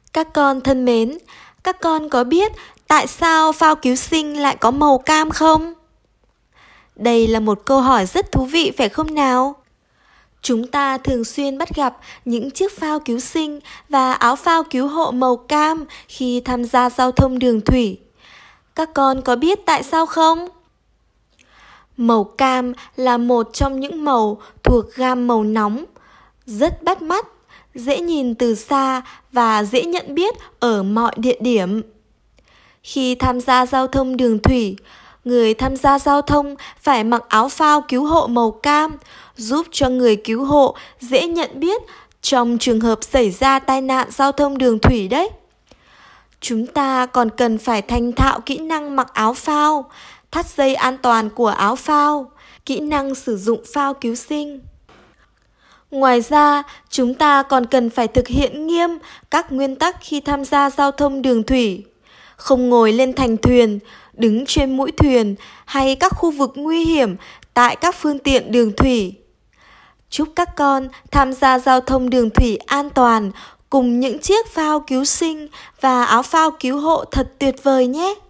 Các con thân mến, các con có biết tại sao phao cứu sinh lại có màu cam không? Đây là một câu hỏi rất thú vị phải không nào? Chúng ta thường xuyên bắt gặp những chiếc phao cứu sinh và áo phao cứu hộ màu cam khi tham gia giao thông đường thủy. Các con có biết tại sao không? Màu cam là một trong những màu thuộc gam màu nóng, rất bắt mắt, dễ nhìn từ xa và dễ nhận biết ở mọi địa điểm. Khi tham gia giao thông đường thủy, người tham gia giao thông phải mặc áo phao cứu hộ màu cam, giúp cho người cứu hộ dễ nhận biết trong trường hợp xảy ra tai nạn giao thông đường thủy đấy. Chúng ta còn cần phải thành thạo kỹ năng mặc áo phao, thắt dây an toàn của áo phao, kỹ năng sử dụng phao cứu sinh. Ngoài ra, chúng ta còn cần phải thực hiện nghiêm các nguyên tắc khi tham gia giao thông đường thủy. Không ngồi lên thành thuyền, đứng trên mũi thuyền hay các khu vực nguy hiểm tại các phương tiện đường thủy. Chúc các con tham gia giao thông đường thủy an toàn cùng những chiếc phao cứu sinh và áo phao cứu hộ thật tuyệt vời nhé!